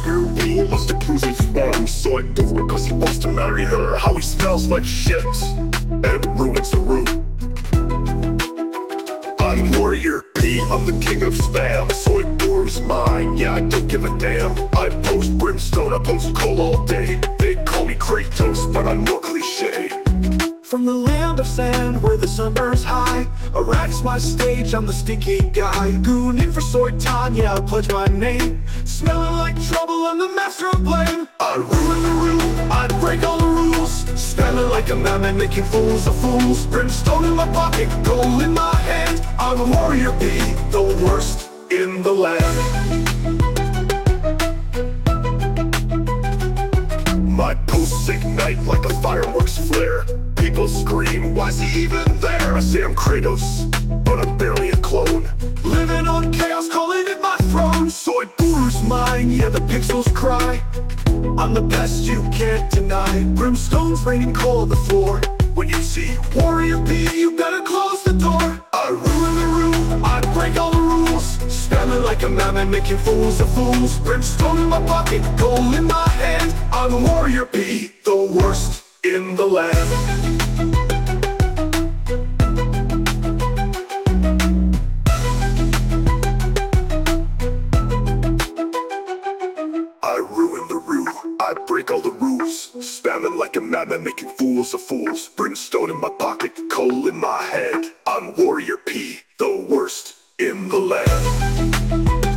Warrior P must accuse his mom, so I do it cause he wants to marry her. How he smells like shit and ruins the room. I'm Warrior P, I'm the king of spam, so it bores mine, yeah I don't give a damn. I post brimstone, I post coal all day. They call me Kratos, but I'm more cliche. From the land of sand where the sun burns high, Iraq's my stage, I'm the stinky guy. Gooning for Soitan, yeah I pledge my name. Smelling like trouble, I'm the master of blame. I'd ruin the room, I'd break all the rules. Standing like a madman, making fools of fools. Brimstone in my pocket, gold in my hand. I'm a Warrior P, the worst in the land. My posts ignite like a fireworks flare. People scream, why's he even there? I say I'm Kratos, but I'm barely a clone. Living on chaos, calling it my throne. So it bores mine, yeah the pixels cry. I'm the best, you can't deny. Brimstone's raining coal on the floor. When you see Warrior P, you better close the door. I ruin the room, I break all the rules. Spamming like a madman, making fools of fools. Brimstone in my pocket, gold in my hand. I'm a Warrior P, the worst in the land. I break all the rules, spamming like a madman, making fools of fools. Brimstone in my pocket, coal in my head. I'm Warrior P, the worst in the land.